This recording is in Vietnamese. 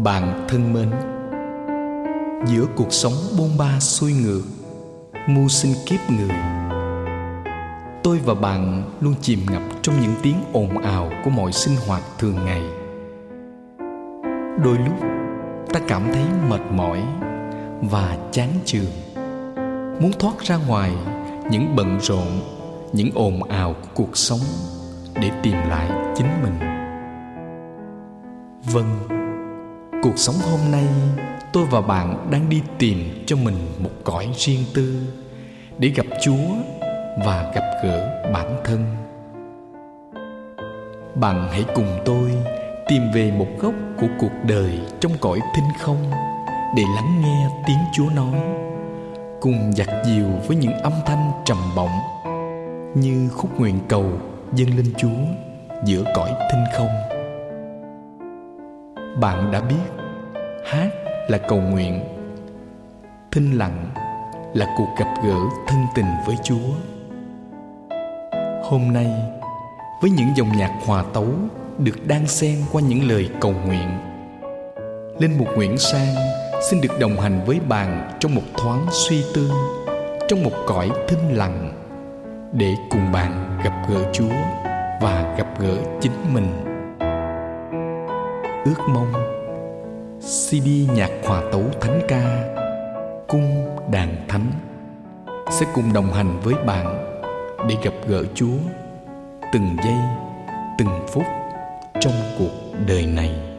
Bạn thân mến, giữa cuộc sống bôn ba xuôi ngược, mưu sinh kiếp người, tôi và bạn luôn chìm ngập trong những tiếng ồn ào của mọi sinh hoạt thường ngày. Đôi lúc ta cảm thấy mệt mỏi và chán chường, muốn thoát ra ngoài những bận rộn, những ồn ào của cuộc sống để tìm lại chính mình. Vâng, cuộc sống hôm nay, tôi và bạn đang đi tìm cho mình một cõi riêng tư để gặp Chúa và gặp gỡ bản thân. Bạn hãy cùng tôi tìm về một góc của cuộc đời trong cõi thinh không để lắng nghe tiếng Chúa nói, cùng dạt dìu với những âm thanh trầm bổng như khúc nguyện cầu dâng lên Chúa giữa cõi thinh không. Bạn đã biết, hát là cầu nguyện, thinh lặng là cuộc gặp gỡ thân tình với Chúa. Hôm nay, với những dòng nhạc hòa tấu được đan xen qua những lời cầu nguyện, Linh Mục Nguyễn Sang xin được đồng hành với bạn trong một thoáng suy tư, trong một cõi thinh lặng, để cùng bạn gặp gỡ Chúa và gặp gỡ chính mình. Ước mong CD nhạc hòa tấu thánh ca Cung Đàn Thánh sẽ cùng đồng hành với bạn để gặp gỡ Chúa từng giây, từng phút trong cuộc đời này.